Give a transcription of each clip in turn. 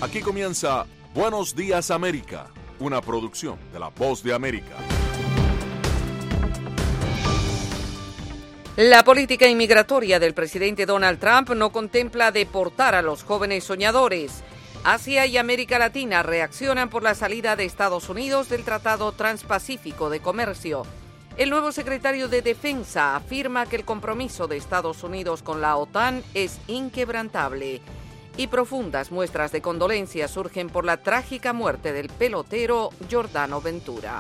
Aquí comienza Buenos Días América, una producción de La Voz de América. La política inmigratoria del presidente Donald Trump no contempla deportar a los jóvenes soñadores. Asia y América Latina reaccionan por la salida de Estados Unidos del Tratado Transpacífico de Comercio. El nuevo secretario de Defensa afirma que el compromiso de Estados Unidos con la OTAN es inquebrantable. Y profundas muestras de condolencia surgen por la trágica muerte del pelotero Giordano Ventura.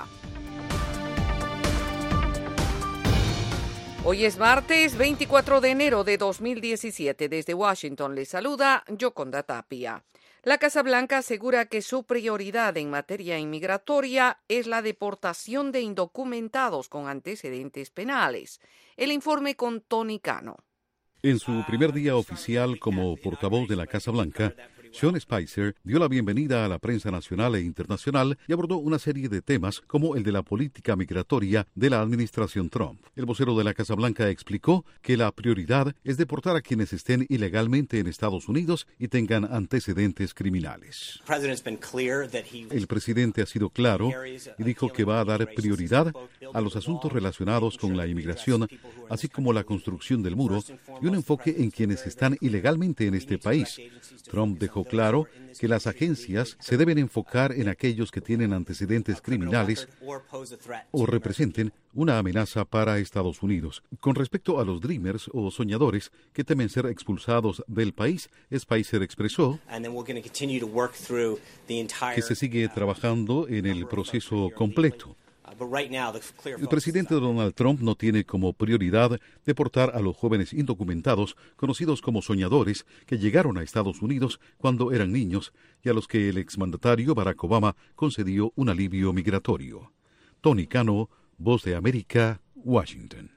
Hoy es martes 24 de enero de 2017. Desde Washington les saluda Yoconda Tapia. La Casa Blanca asegura que su prioridad en materia inmigratoria es la deportación de indocumentados con antecedentes penales. El informe con Tony Cano. En su primer día oficial como portavoz de la Casa Blanca, Sean Spicer dio la bienvenida a la prensa nacional e internacional y abordó una serie de temas como el de la política migratoria de la administración Trump. El vocero de la Casa Blanca explicó que la prioridad es deportar a quienes estén ilegalmente en Estados Unidos y tengan antecedentes criminales. El presidente ha sido claro y dijo que va a dar prioridad a los asuntos relacionados con la inmigración, así como la construcción del muro y un enfoque en quienes están ilegalmente en este país. Trump dejó claro que las agencias se deben enfocar en aquellos que tienen antecedentes criminales o representen una amenaza para Estados Unidos. Con respecto a los Dreamers o soñadores que temen ser expulsados del país, Spicer expresó que se sigue trabajando en el proceso completo. El presidente Donald Trump no tiene como prioridad deportar a los jóvenes indocumentados, conocidos como soñadores, que llegaron a Estados Unidos cuando eran niños y a los que el exmandatario Barack Obama concedió un alivio migratorio. Tony Cano, Voz de América, Washington.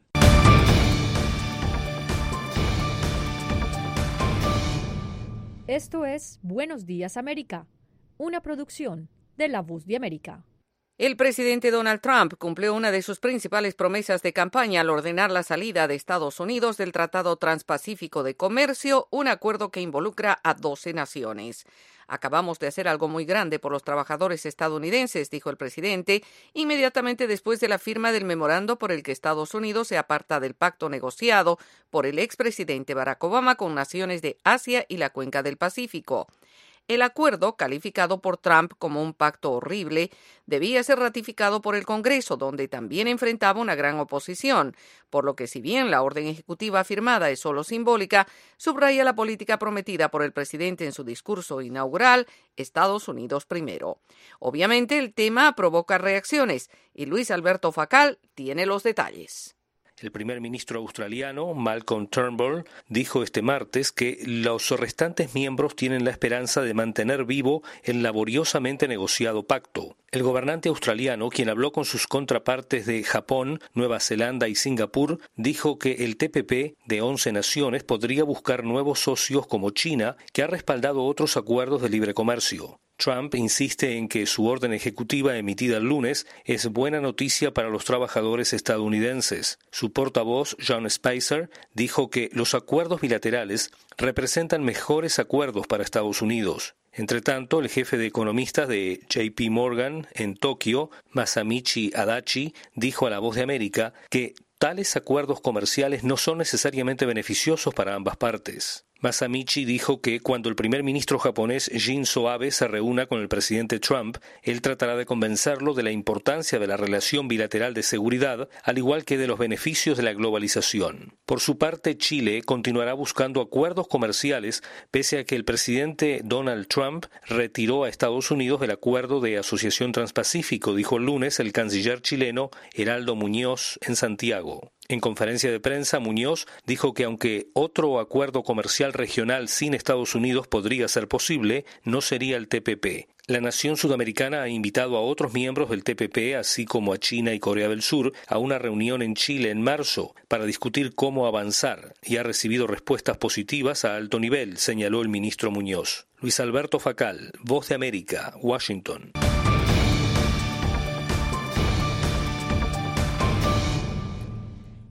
Esto es Buenos Días América, una producción de La Voz de América. El presidente Donald Trump cumplió una de sus principales promesas de campaña al ordenar la salida de Estados Unidos del Tratado Transpacífico de Comercio, un acuerdo que involucra a 12 naciones. Acabamos de hacer algo muy grande por los trabajadores estadounidenses, dijo el presidente, inmediatamente después de la firma del memorando por el que Estados Unidos se aparta del pacto negociado por el expresidente Barack Obama con naciones de Asia y la cuenca del Pacífico. El acuerdo, calificado por Trump como un pacto horrible, debía ser ratificado por el Congreso, donde también enfrentaba una gran oposición, por lo que si bien la orden ejecutiva firmada es solo simbólica, subraya la política prometida por el presidente en su discurso inaugural, Estados Unidos primero. Obviamente el tema provoca reacciones y Luis Alberto Facal tiene los detalles. El primer ministro australiano, Malcolm Turnbull, dijo este martes que los restantes miembros tienen la esperanza de mantener vivo el laboriosamente negociado pacto. El gobernante australiano, quien habló con sus contrapartes de Japón, Nueva Zelanda y Singapur, dijo que el TPP de 11 naciones podría buscar nuevos socios como China, que ha respaldado otros acuerdos de libre comercio. Trump insiste en que su orden ejecutiva emitida el lunes es buena noticia para los trabajadores estadounidenses. Su portavoz, Sean Spicer, dijo que los acuerdos bilaterales representan mejores acuerdos para Estados Unidos. Entre tanto, el jefe de economistas de JP Morgan en Tokio, Masamichi Adachi, dijo a La Voz de América que tales acuerdos comerciales no son necesariamente beneficiosos para ambas partes. Masamichi dijo que cuando el primer ministro japonés Shinzo Abe se reúna con el presidente Trump, él tratará de convencerlo de la importancia de la relación bilateral de seguridad, al igual que de los beneficios de la globalización. Por su parte, Chile continuará buscando acuerdos comerciales, pese a que el presidente Donald Trump retiró a Estados Unidos del acuerdo de asociación transpacífico, dijo el lunes el canciller chileno Heraldo Muñoz en Santiago. En conferencia de prensa, Muñoz dijo que aunque otro acuerdo comercial regional sin Estados Unidos podría ser posible, no sería el TPP. La nación sudamericana ha invitado a otros miembros del TPP, así como a China y Corea del Sur, a una reunión en Chile en marzo para discutir cómo avanzar y ha recibido respuestas positivas a alto nivel, señaló el ministro Muñoz. Luis Alberto Facal, Voz de América, Washington.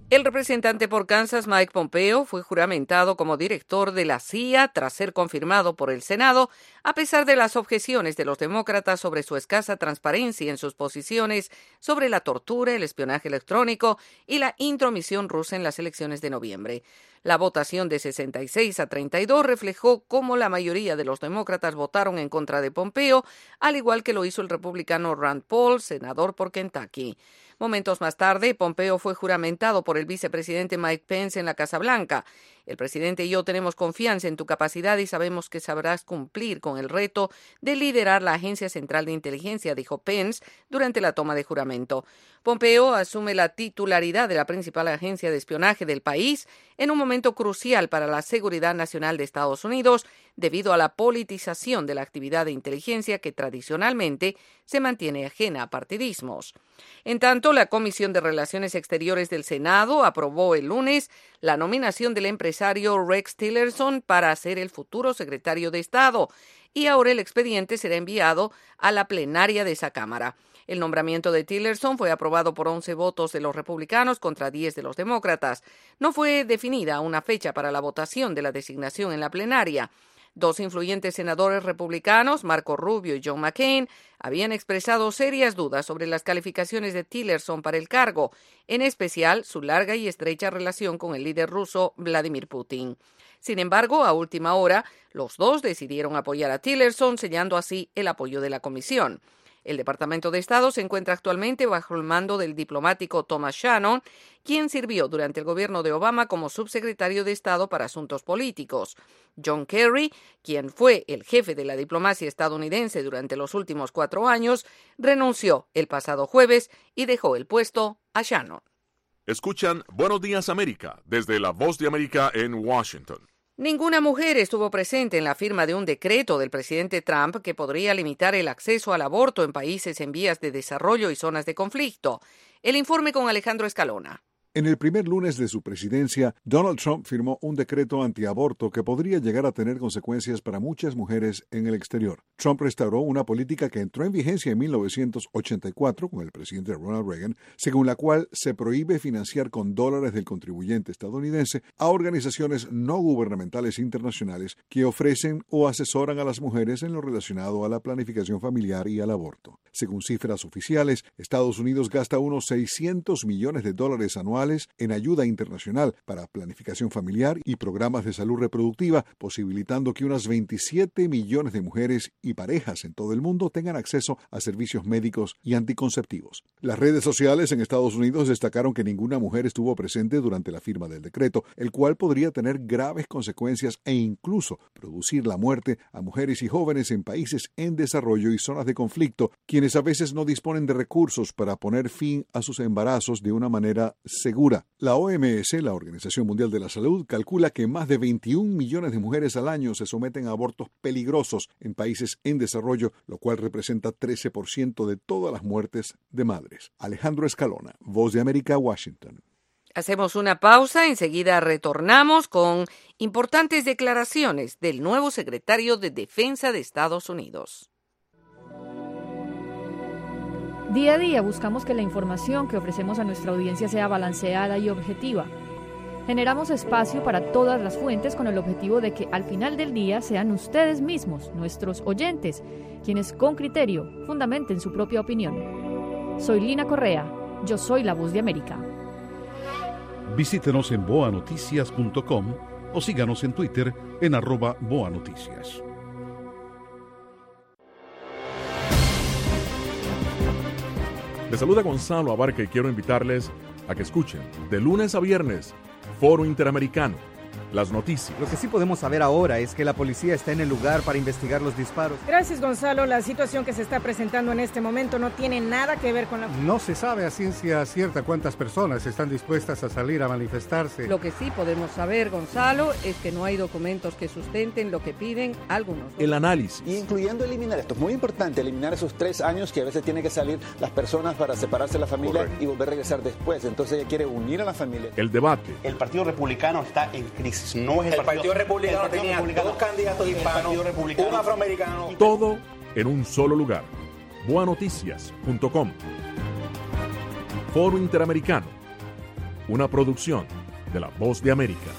El representante por Kansas, Mike Pompeo, fue juramentado como director de la CIA tras ser confirmado por el Senado, a pesar de las objeciones de los demócratas sobre su escasa transparencia en sus posiciones sobre la tortura, el espionaje electrónico y la intromisión rusa en las elecciones de noviembre. La votación de 66-32 reflejó cómo la mayoría de los demócratas votaron en contra de Pompeo, al igual que lo hizo el republicano Rand Paul, senador por Kentucky. Momentos más tarde, Pompeo fue juramentado por el vicepresidente Mike Pence en la Casa Blanca. El presidente y yo tenemos confianza en tu capacidad y sabemos que sabrás cumplir con el reto de liderar la Agencia Central de Inteligencia, dijo Pence durante la toma de juramento. Pompeo asume la titularidad de la principal agencia de espionaje del país en un momento crucial para la seguridad nacional de Estados Unidos debido a la politización de la actividad de inteligencia que tradicionalmente se mantiene ajena a partidismos. En tanto, la Comisión de Relaciones Exteriores del Senado aprobó el lunes la nominación del empresario Rex Tillerson para ser el futuro secretario de Estado, y ahora el expediente será enviado a la plenaria de esa Cámara. El nombramiento de Tillerson fue aprobado por 11 votos de los republicanos contra 10 de los demócratas. No fue definida una fecha para la votación de la designación en la plenaria. Dos influyentes senadores republicanos, Marco Rubio y John McCain, habían expresado serias dudas sobre las calificaciones de Tillerson para el cargo, en especial su larga y estrecha relación con el líder ruso Vladimir Putin. Sin embargo, a última hora, los dos decidieron apoyar a Tillerson, sellando así el apoyo de la comisión. El Departamento de Estado se encuentra actualmente bajo el mando del diplomático Thomas Shannon, quien sirvió durante el gobierno de Obama como subsecretario de Estado para Asuntos Políticos. John Kerry, quien fue el jefe de la diplomacia estadounidense durante los últimos 4 años, renunció el pasado jueves y dejó el puesto a Shannon. Escuchan Buenos Días América desde La Voz de América en Washington. Ninguna mujer estuvo presente en la firma de un decreto del presidente Trump que podría limitar el acceso al aborto en países en vías de desarrollo y zonas de conflicto. El informe con Alejandro Escalona. En el primer lunes de su presidencia, Donald Trump firmó un decreto antiaborto que podría llegar a tener consecuencias para muchas mujeres en el exterior. Trump restauró una política que entró en vigencia en 1984 con el presidente Ronald Reagan, según la cual se prohíbe financiar con dólares del contribuyente estadounidense a organizaciones no gubernamentales internacionales que ofrecen o asesoran a las mujeres en lo relacionado a la planificación familiar y al aborto. Según cifras oficiales, Estados Unidos gasta unos $600 millones anuales en ayuda internacional para planificación familiar y programas de salud reproductiva, posibilitando que unas 27 millones de mujeres y parejas en todo el mundo tengan acceso a servicios médicos y anticonceptivos. Las redes sociales en Estados Unidos destacaron que ninguna mujer estuvo presente durante la firma del decreto, el cual podría tener graves consecuencias e incluso producir la muerte a mujeres y jóvenes en países en desarrollo y zonas de conflicto, quienes a veces no disponen de recursos para poner fin a sus embarazos de una manera segura. La OMS, la Organización Mundial de la Salud, calcula que más de 21 millones de mujeres al año se someten a abortos peligrosos en países en desarrollo, lo cual representa 13% de todas las muertes de madres. Alejandro Escalona, Voz de América, Washington. Hacemos una pausa, enseguida retornamos con importantes declaraciones del nuevo secretario de Defensa de Estados Unidos. Día a día buscamos que la información que ofrecemos a nuestra audiencia sea balanceada y objetiva. Generamos espacio para todas las fuentes con el objetivo de que al final del día sean ustedes mismos, nuestros oyentes, quienes con criterio fundamenten su propia opinión. Soy Lina Correa, yo soy la Voz de América. Visítenos en boanoticias.com o síganos en Twitter en @boanoticias. Les saluda Gonzalo Abarca y quiero invitarles a que escuchen de lunes a viernes Foro Interamericano, las noticias. Lo que sí podemos saber ahora es que la policía está en el lugar para investigar los disparos. Gracias, Gonzalo. La situación que se está presentando en este momento no tiene nada que ver con la... No se sabe a ciencia cierta cuántas personas están dispuestas a salir a manifestarse. Lo que sí podemos saber, Gonzalo, es que no hay documentos que sustenten lo que piden algunos. El análisis. Incluyendo eliminar, esto es muy importante, eliminar esos 3 años que a veces tienen que salir las personas para separarse de la familia. Correcto. Y volver a regresar después. Entonces ella quiere unir a la familia. El debate. El Partido Republicano está en crisis. No es el Partido Republicano tenía 2 candidatos hispanos, un afroamericano. Todo en un solo lugar. boanoticias.com. Foro Interamericano. una producción de La Voz de América.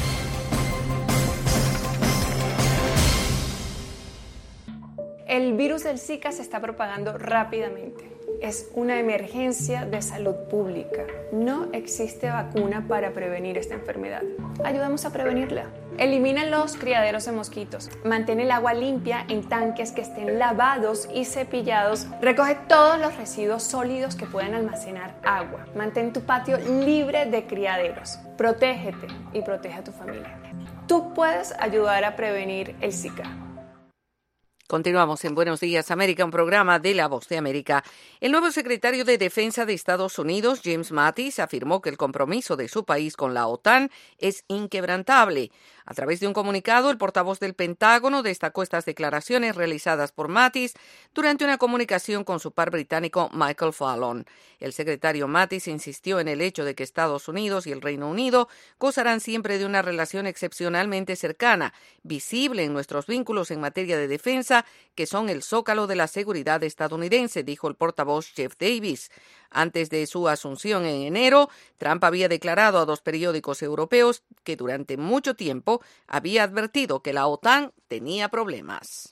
El virus del Zika se está propagando rápidamente. Es una emergencia de salud pública. No existe vacuna para prevenir esta enfermedad. Ayudemos a prevenirla. Elimina los criaderos de mosquitos. Mantén el agua limpia en tanques que estén lavados y cepillados. Recoge todos los residuos sólidos que puedan almacenar agua. Mantén tu patio libre de criaderos. Protégete y protege a tu familia. Tú puedes ayudar a prevenir el Zika. Continuamos en Buenos Días América, un programa de La Voz de América. El nuevo secretario de Defensa de Estados Unidos, James Mattis, afirmó que el compromiso de su país con la OTAN es inquebrantable. A través de un comunicado, el portavoz del Pentágono destacó estas declaraciones realizadas por Mattis durante una comunicación con su par británico Michael Fallon. El secretario Mattis insistió en el hecho de que Estados Unidos y el Reino Unido gozarán siempre de una relación excepcionalmente cercana, visible en nuestros vínculos en materia de defensa, que son el zócalo de la seguridad estadounidense, dijo el portavoz Jeff Davis. Antes de su asunción en enero, Trump había declarado a 2 periódicos europeos que durante mucho tiempo había advertido que la OTAN tenía problemas.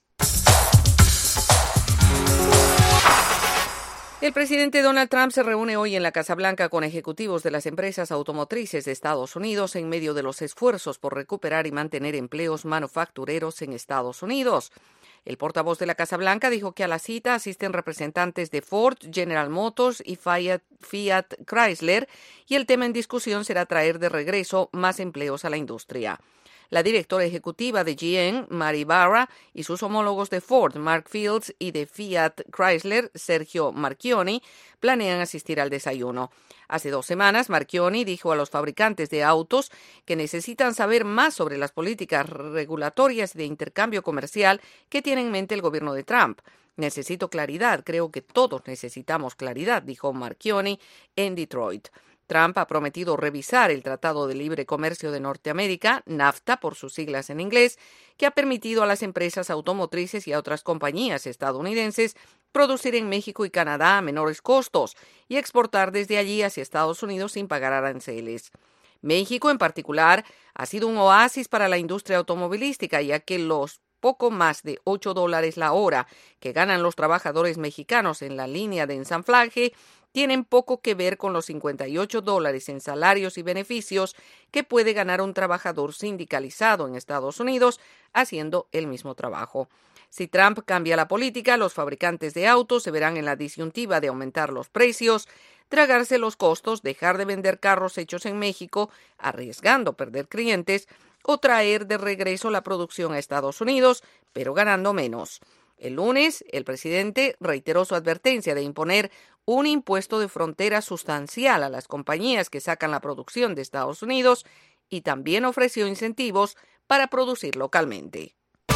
El presidente Donald Trump se reúne hoy en la Casa Blanca con ejecutivos de las empresas automotrices de Estados Unidos en medio de los esfuerzos por recuperar y mantener empleos manufactureros en Estados Unidos. El portavoz de la Casa Blanca dijo que a la cita asisten representantes de Ford, General Motors y Fiat Chrysler, y el tema en discusión será traer de regreso más empleos a la industria. La directora ejecutiva de GM, Mary Barra, y sus homólogos de Ford, Mark Fields, y de Fiat Chrysler, Sergio Marchionne, planean asistir al desayuno. Hace 2 semanas, Marchionne dijo a los fabricantes de autos que necesitan saber más sobre las políticas regulatorias de intercambio comercial que tiene en mente el gobierno de Trump. Necesito claridad, creo que todos necesitamos claridad, dijo Marchionne en Detroit. Trump ha prometido revisar el Tratado de Libre Comercio de Norteamérica, NAFTA por sus siglas en inglés, que ha permitido a las empresas automotrices y a otras compañías estadounidenses producir en México y Canadá a menores costos y exportar desde allí hacia Estados Unidos sin pagar aranceles. México, en particular, ha sido un oasis para la industria automovilística, ya que los poco más de $8 la hora que ganan los trabajadores mexicanos en la línea de ensamblaje tienen poco que ver con los $58 en salarios y beneficios que puede ganar un trabajador sindicalizado en Estados Unidos haciendo el mismo trabajo. Si Trump cambia la política, los fabricantes de autos se verán en la disyuntiva de aumentar los precios, tragarse los costos, dejar de vender carros hechos en México, arriesgando perder clientes, o traer de regreso la producción a Estados Unidos, pero ganando menos. El lunes, el presidente reiteró su advertencia de imponer un impuesto de frontera sustancial a las compañías que sacan la producción de Estados Unidos y también ofreció incentivos para producir localmente.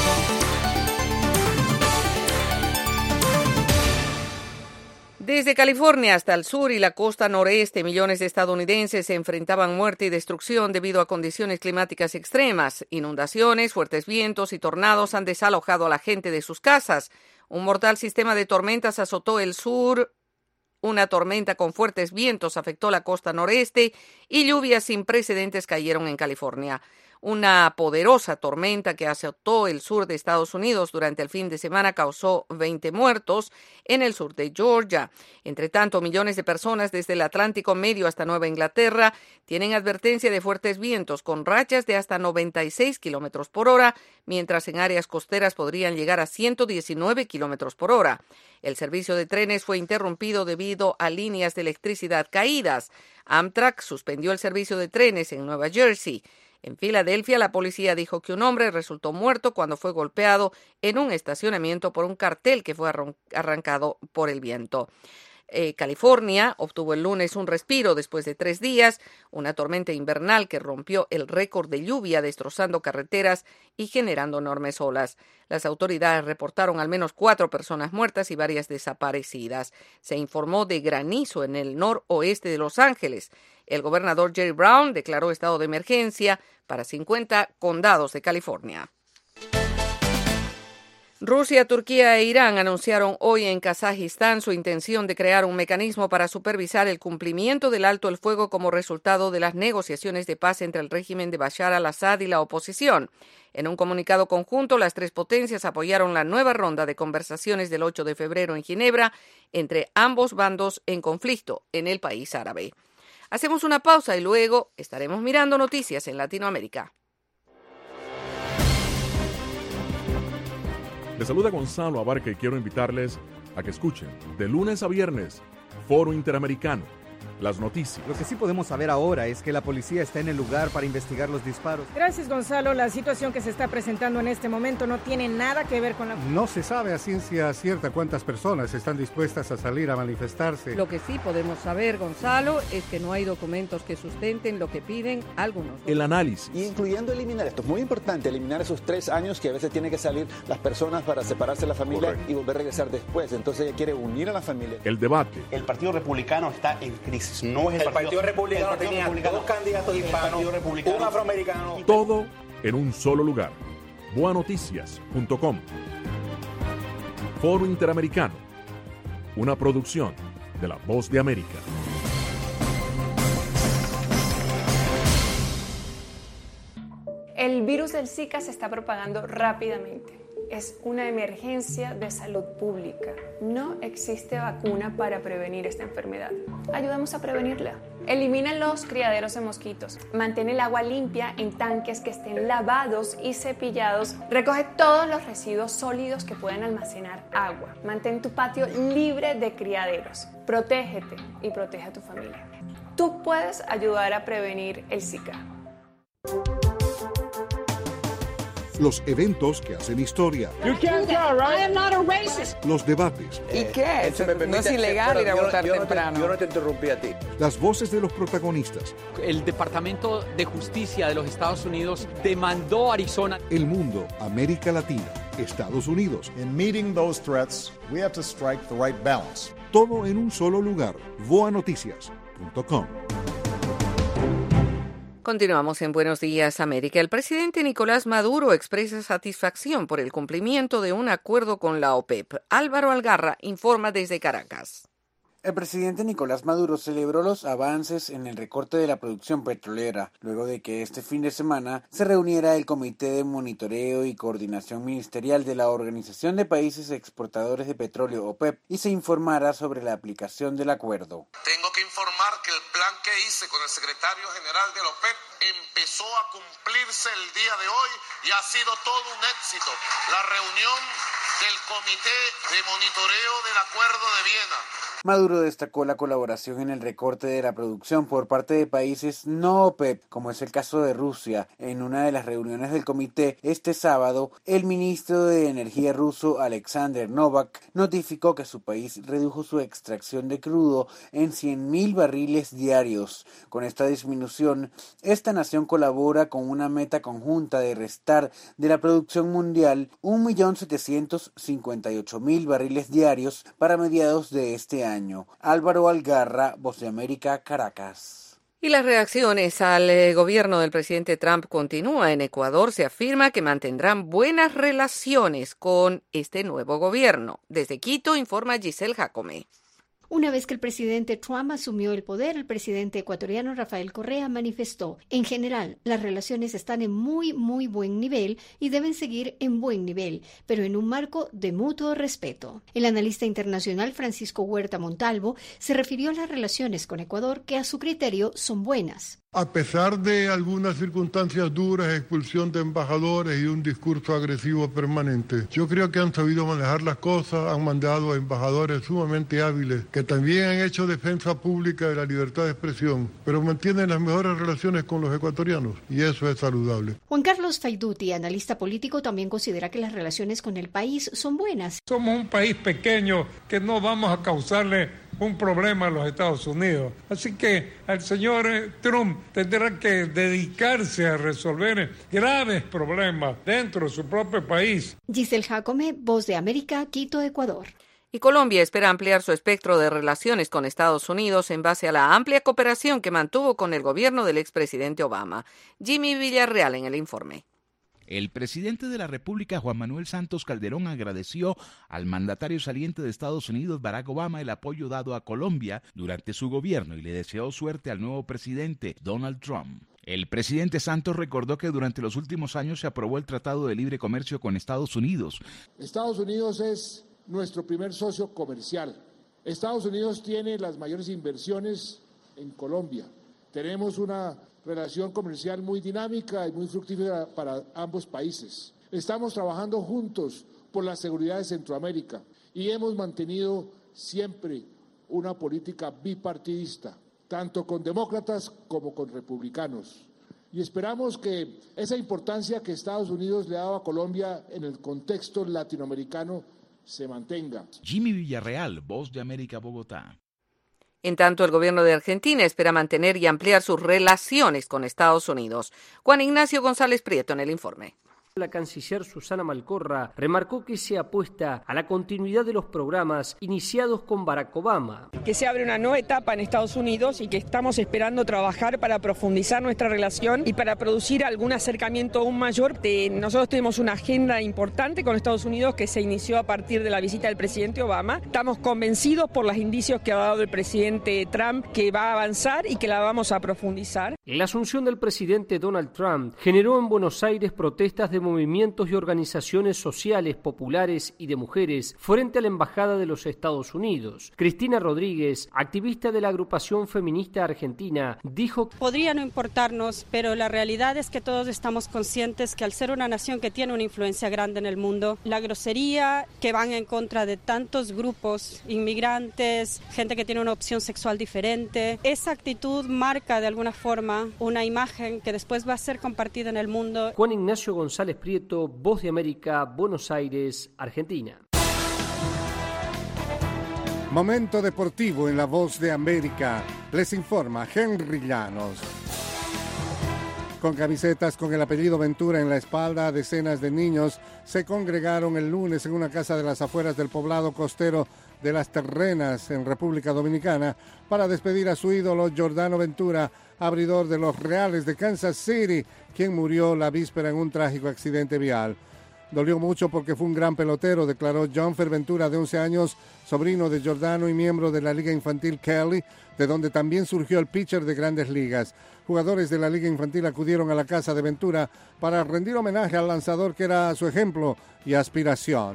Desde California hasta el sur y la costa noreste, millones de estadounidenses se enfrentaban muerte y destrucción debido a condiciones climáticas extremas. Inundaciones, fuertes vientos y tornados han desalojado a la gente de sus casas. Un mortal sistema de tormentas azotó el sur. Una tormenta con fuertes vientos afectó la costa noreste y lluvias sin precedentes cayeron en California. Una poderosa tormenta que azotó el sur de Estados Unidos durante el fin de semana causó 20 muertos en el sur de Georgia. Entre tanto, millones de personas desde el Atlántico Medio hasta Nueva Inglaterra tienen advertencia de fuertes vientos con rachas de hasta 96 kilómetros por hora, mientras en áreas costeras podrían llegar a 119 kilómetros por hora. El servicio de trenes fue interrumpido debido a líneas de electricidad caídas. Amtrak suspendió el servicio de trenes en Nueva Jersey. En Filadelfia, la policía dijo que un hombre resultó muerto cuando fue golpeado en un estacionamiento por un cartel que fue arrancado por el viento. California obtuvo el lunes un respiro después de 3 días, una tormenta invernal que rompió el récord de lluvia, destrozando carreteras y generando enormes olas. Las autoridades reportaron al menos 4 personas muertas y varias desaparecidas. Se informó de granizo en el noroeste de Los Ángeles. El gobernador Jerry Brown declaró estado de emergencia para 50 condados de California. Rusia, Turquía e Irán anunciaron hoy en Kazajistán su intención de crear un mecanismo para supervisar el cumplimiento del alto el fuego como resultado de las negociaciones de paz entre el régimen de Bashar al-Assad y la oposición. En un comunicado conjunto, las tres potencias apoyaron la nueva ronda de conversaciones del 8 de febrero en Ginebra entre ambos bandos en conflicto en el país árabe. Hacemos una pausa y luego estaremos mirando noticias en Latinoamérica. Les saluda Gonzalo Abarca y quiero invitarles a que escuchen de lunes a viernes Foro Interamericano, las noticias. Lo que sí podemos saber ahora es que la policía está en el lugar para investigar los disparos. Gracias, Gonzalo. La situación que se está presentando en este momento no tiene nada que ver con la... No se sabe a ciencia cierta cuántas personas están dispuestas a salir a manifestarse. Lo que sí podemos saber, Gonzalo, es que no hay documentos que sustenten lo que piden algunos. El análisis. Y incluyendo eliminar, esto es muy importante, eliminar esos 3 años que a veces tienen que salir las personas para separarse de la familia. Correcto. Y volver a regresar después. Entonces ella quiere unir a la familia. El debate. El Partido Republicano está en crisis. No es el Partido Republicano tenía 2 candidatos hispanos, un afroamericano. Todo en un solo lugar. Boanoticias.com. Foro Interamericano. Una producción de La Voz de América. El virus del Zika se está propagando rápidamente. Es una emergencia de salud pública. No existe vacuna para prevenir esta enfermedad. Ayudamos a prevenirla. Elimina los criaderos de mosquitos. Mantén el agua limpia en tanques que estén lavados y cepillados. Recoge todos los residuos sólidos que puedan almacenar agua. Mantén tu patio libre de criaderos. Protégete y protege a tu familia. Tú puedes ayudar a prevenir el Zika. Los eventos que hacen historia. Los debates. ¿Y qué? No es ilegal ir a votar temprano. Yo no te interrumpí a ti. Las voces de los protagonistas. El Departamento de Justicia de los Estados Unidos demandó a Arizona. El mundo, América Latina, Estados Unidos. In meeting those threats, we have to strike the right balance. Todo en un solo lugar. Boanoticias.com. Continuamos en Buenos Días, América. El presidente Nicolás Maduro expresa satisfacción por el cumplimiento de un acuerdo con la OPEP. Álvaro Algarra informa desde Caracas. El presidente Nicolás Maduro celebró los avances en el recorte de la producción petrolera, luego de que este fin de semana se reuniera el Comité de Monitoreo y Coordinación Ministerial de la Organización de Países Exportadores de Petróleo, OPEP, y se informara sobre la aplicación del acuerdo. Tengo que informar que el plan que hice con el secretario general de la OPEP empezó a cumplirse el día de hoy y ha sido todo un éxito. La reunión del Comité de Monitoreo del Acuerdo de Viena. Maduro destacó la colaboración en el recorte de la producción por parte de países no OPEP, como es el caso de Rusia. En una de las reuniones del comité este sábado, el ministro de Energía ruso Alexander Novak notificó que su país redujo su extracción de crudo en 100.000 barriles diarios. Con esta disminución, esta nación colabora con una meta conjunta de restar de la producción mundial 1.758.000 barriles diarios para mediados de este año. Álvaro Algarra, Voz de América, Caracas. Y las reacciones al gobierno del presidente Trump continúan. En Ecuador se afirma que mantendrán buenas relaciones con este nuevo gobierno. Desde Quito informa Giselle Jacome. Una vez que el presidente Trump asumió el poder, el presidente ecuatoriano Rafael Correa manifestó: en general, las relaciones están en muy buen nivel y deben seguir en buen nivel, pero en un marco de mutuo respeto. El analista internacional Francisco Huerta Montalvo se refirió a las relaciones con Ecuador que a su criterio son buenas. A pesar de algunas circunstancias duras, expulsión de embajadores y un discurso agresivo permanente, yo creo que han sabido manejar las cosas, han mandado a embajadores sumamente hábiles que también han hecho defensa pública de la libertad de expresión, pero mantienen las mejores relaciones con los ecuatorianos y eso es saludable. Juan Carlos Faiduti, analista político, también considera que las relaciones con el país son buenas. Somos un país pequeño que no vamos a causarle un problema a los Estados Unidos. Así que el señor Trump tendrá que dedicarse a resolver graves problemas dentro de su propio país. Giselle Jacome, Voz de América, Quito, Ecuador. Y Colombia espera ampliar su espectro de relaciones con Estados Unidos en base a la amplia cooperación que mantuvo con el gobierno del expresidente Obama. Jimmy Villarreal en el informe. El presidente de la República, Juan Manuel Santos Calderón, agradeció al mandatario saliente de Estados Unidos, Barack Obama, el apoyo dado a Colombia durante su gobierno y le deseó suerte al nuevo presidente, Donald Trump. El presidente Santos recordó que durante los últimos años se aprobó el Tratado de Libre Comercio con Estados Unidos. Estados Unidos es nuestro primer socio comercial. Estados Unidos tiene las mayores inversiones en Colombia. Tenemos una relación comercial muy dinámica y muy fructífera para ambos países. Estamos trabajando juntos por la seguridad de Centroamérica y hemos mantenido siempre una política bipartidista, tanto con demócratas como con republicanos. Y esperamos que esa importancia que Estados Unidos le ha dado a Colombia en el contexto latinoamericano se mantenga. Jimmy Villarreal, Voz de América, Bogotá. En tanto, el gobierno de Argentina espera mantener y ampliar sus relaciones con Estados Unidos. Juan Ignacio González Prieto en el informe. La canciller Susana Malcorra remarcó que se apuesta a la continuidad de los programas iniciados con Barack Obama. Que se abre una nueva etapa en Estados Unidos y que estamos esperando trabajar para profundizar nuestra relación y para producir algún acercamiento aún mayor. Nosotros tenemos una agenda importante con Estados Unidos que se inició a partir de la visita del presidente Obama. Estamos convencidos por los indicios que ha dado el presidente Trump que va a avanzar y que la vamos a profundizar. La asunción del presidente Donald Trump generó en Buenos Aires protestas de movimientos y organizaciones sociales, populares y de mujeres frente a la Embajada de los Estados Unidos. Cristina Rodríguez, activista de la agrupación feminista argentina, dijo: podría no importarnos, pero la realidad es que todos estamos conscientes que al ser una nación que tiene una influencia grande en el mundo, la grosería que van en contra de tantos grupos, inmigrantes, gente que tiene una opción sexual diferente, esa actitud marca de alguna forma una imagen que después va a ser compartida en el mundo. Juan Ignacio González Prieto, Voz de América, Buenos Aires, Argentina. Momento deportivo en La Voz de América. Les informa Henry Llanos. Con camisetas con el apellido Ventura en la espalda, decenas de niños se congregaron el lunes en una casa de las afueras del poblado costero de Las Terrenas, en República Dominicana, para despedir a su ídolo Jordano Ventura, abridor de los Reales de Kansas City, quien murió la víspera en un trágico accidente vial. Dolió mucho porque fue un gran pelotero, declaró Jonfer Ventura, de 11 años, sobrino de Jordano y miembro de la Liga Infantil Kelly, de donde también surgió el pitcher de Grandes Ligas. Jugadores de la Liga Infantil acudieron a la casa de Ventura para rendir homenaje al lanzador que era su ejemplo y aspiración.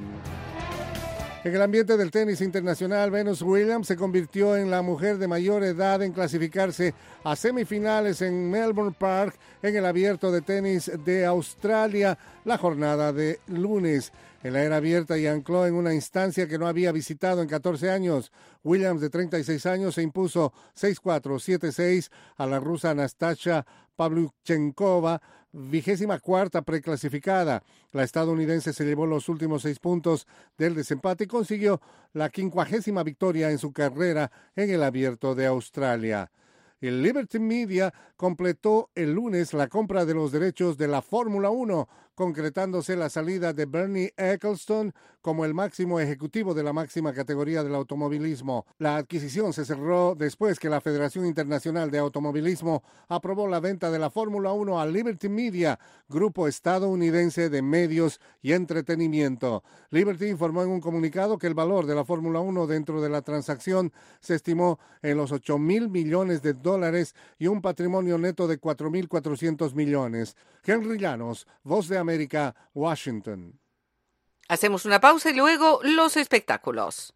En el ambiente del tenis internacional, Venus Williams se convirtió en la mujer de mayor edad en clasificarse a semifinales en Melbourne Park en el Abierto de Tenis de Australia la jornada de lunes. En la era abierta y ancló en una instancia que no había visitado en 14 años. Williams, de 36 años, se impuso 6-4, 7-6 a la rusa Anastasia Pavlyuchenkova, 24ª preclasificada. La estadounidense se llevó los últimos 6 puntos del desempate y consiguió la 50ª victoria en su carrera en el Abierto de Australia. El Liberty Media completó el lunes la compra de los derechos de la Fórmula 1, concretándose la salida de Bernie Ecclestone como el máximo ejecutivo de la máxima categoría del automovilismo. La adquisición se cerró después que la Federación Internacional de Automovilismo aprobó la venta de la Fórmula 1 a Liberty Media, grupo estadounidense de medios y entretenimiento. Liberty informó en un comunicado que el valor de la Fórmula 1 dentro de la transacción se estimó en los $8,000 millones y un patrimonio neto de 4.400 millones. Henry Llanos, Voz de América, Washington. Hacemos una pausa y luego los espectáculos.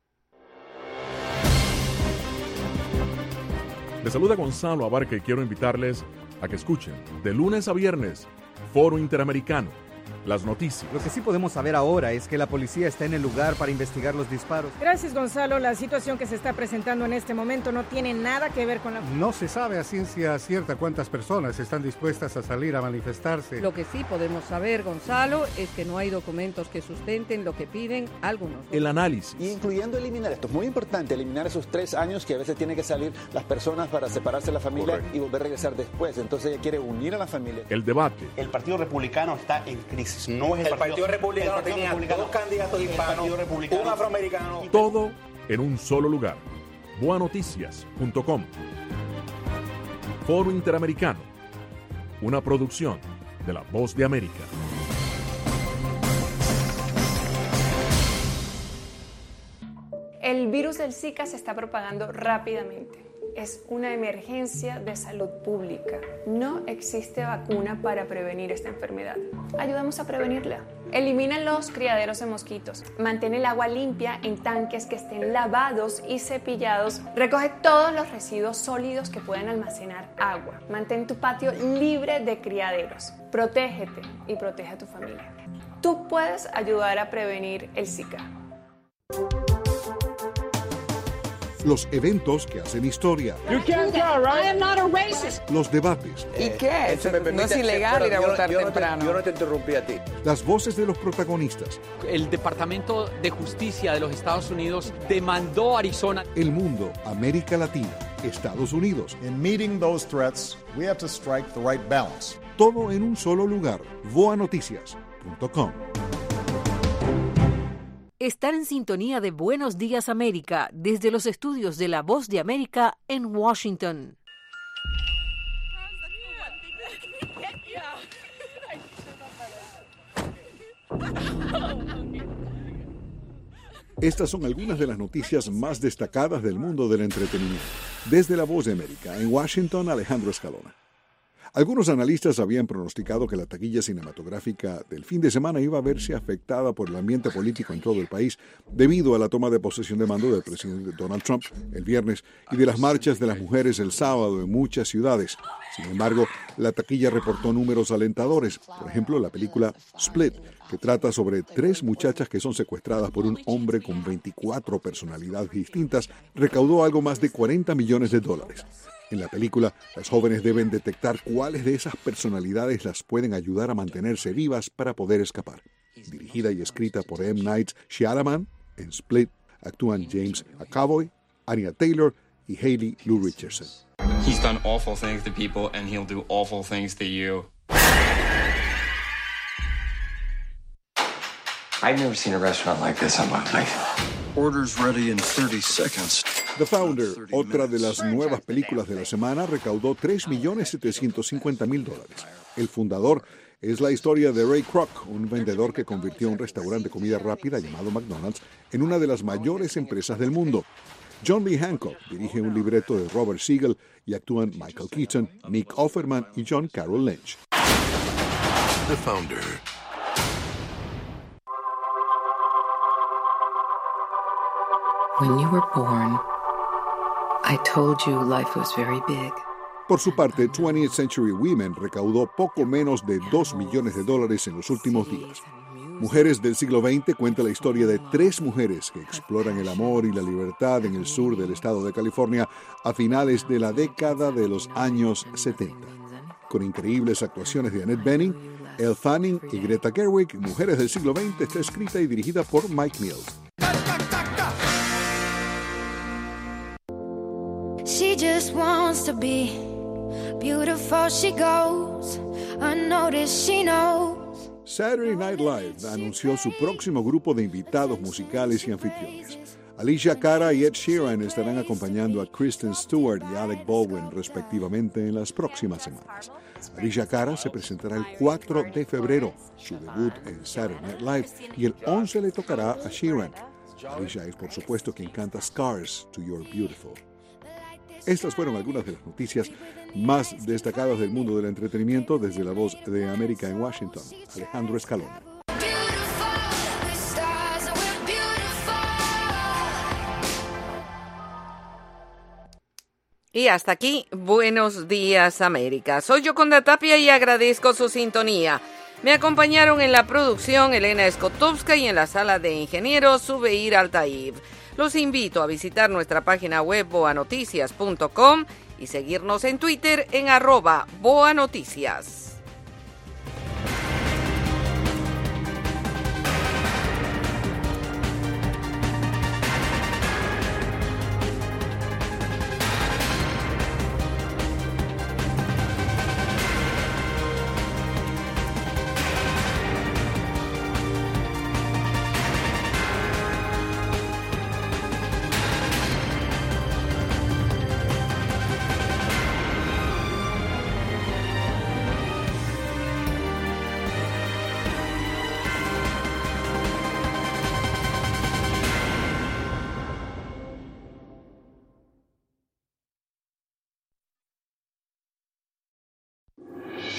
Les saluda Gonzalo Abarca y quiero invitarles a que escuchen de lunes a viernes Foro Interamericano, las noticias. Lo que sí podemos saber ahora es que la policía está en el lugar para investigar los disparos. Gracias, Gonzalo. La situación que se está presentando en este momento no tiene nada que ver con la... No se sabe a ciencia cierta cuántas personas están dispuestas a salir a manifestarse. Lo que sí podemos saber, Gonzalo, es que no hay documentos que sustenten lo que piden algunos. El análisis. Y incluyendo eliminar, esto es muy importante, eliminar esos 3 años que a veces tienen que salir las personas para separarse de la familia. Correcto. Y volver a regresar después. Entonces ella quiere unir a la familia. El debate. El Partido Republicano está en crisis. No es el Partido Republicano tenía 2 candidatos hispanos, un afroamericano. Todo en un solo lugar. Boanoticias.com. Foro Interamericano. Una producción de La Voz de América. El virus del Zika se está propagando rápidamente. Es una emergencia de salud pública. No existe vacuna para prevenir esta enfermedad. Ayudamos a prevenirla. Elimina los criaderos de mosquitos. Mantén el agua limpia en tanques que estén lavados y cepillados. Recoge todos los residuos sólidos que puedan almacenar agua. Mantén tu patio libre de criaderos. Protégete y protege a tu familia. Tú puedes ayudar a prevenir el Zika. Los eventos que hacen historia. Los debates. ¿Y qué? No es ilegal ir a votar temprano. Yo no te interrumpí a ti. Las voces de los protagonistas. El Departamento de Justicia de los Estados Unidos demandó a Arizona. El mundo, América Latina, Estados Unidos. In meeting those threats, we have to strike the right balance. Todo en un solo lugar. voanoticias.com. Están en sintonía de Buenos Días América desde los estudios de La Voz de América en Washington. Estas son algunas de las noticias más destacadas del mundo del entretenimiento. Desde La Voz de América, en Washington, Alejandro Escalona. Algunos analistas habían pronosticado que la taquilla cinematográfica del fin de semana iba a verse afectada por el ambiente político en todo el país debido a la toma de posesión de mando del presidente Donald Trump el viernes y de las marchas de las mujeres el sábado en muchas ciudades. Sin embargo, la taquilla reportó números alentadores. Por ejemplo, la película Split, que trata sobre 3 muchachas que son secuestradas por un hombre con 24 personalidades distintas, recaudó algo más de $40 millones. En la película, las jóvenes deben detectar cuáles de esas personalidades las pueden ayudar a mantenerse vivas para poder escapar. Dirigida y escrita por M. Night Shyamalan, en Split actúan James McAvoy, Anya Taylor y Hailey Lou Richardson. He's done awful things to people and he'll do awful things to you. I've never seen a restaurant like this in my life. Orders ready in 30 seconds. The Founder, otra de las nuevas películas de la semana, recaudó $3.750.000. El Fundador es la historia de Ray Kroc, un vendedor que convirtió un restaurante de comida rápida llamado McDonald's en una de las mayores empresas del mundo. John Lee Hancock dirige un libreto de Robert Siegel y actúan Michael Keaton, Nick Offerman y John Carroll Lynch. The Founder. When you were born, I told you life was very big. Por su parte, 20th Century Women recaudó poco menos de $2 millones en los últimos días. Mujeres del siglo XX cuenta la historia de 3 mujeres que exploran el amor y la libertad en el sur del estado de California a finales de la década de los años 70. Con increíbles actuaciones de Annette Bening, Elle Fanning y Greta Gerwig, Mujeres del siglo XX está escrita y dirigida por Mike Mills. She just wants to be beautiful, she goes unnoticed, she knows. Saturday Night Live anunció su próximo grupo de invitados musicales y anfitriones. Alicia Cara y Ed Sheeran estarán acompañando a Kristen Stewart y Alec Baldwin respectivamente en las próximas semanas. Alicia Cara se presentará el 4 de febrero, su debut en Saturday Night Live, y el 11 le tocará a Sheeran. Alicia es por supuesto quien canta Scars to You're Beautiful. Estas fueron algunas de las noticias más destacadas del mundo del entretenimiento desde La Voz de América en Washington. Alejandro Escalona. Y hasta aquí, Buenos Días América. Soy Yoconda Tapia y agradezco su sintonía. Me acompañaron en la producción Elena Skotowska y en la sala de ingenieros Zubeir Altaib. Los invito a visitar nuestra página web boanoticias.com y seguirnos en Twitter en @boanoticias.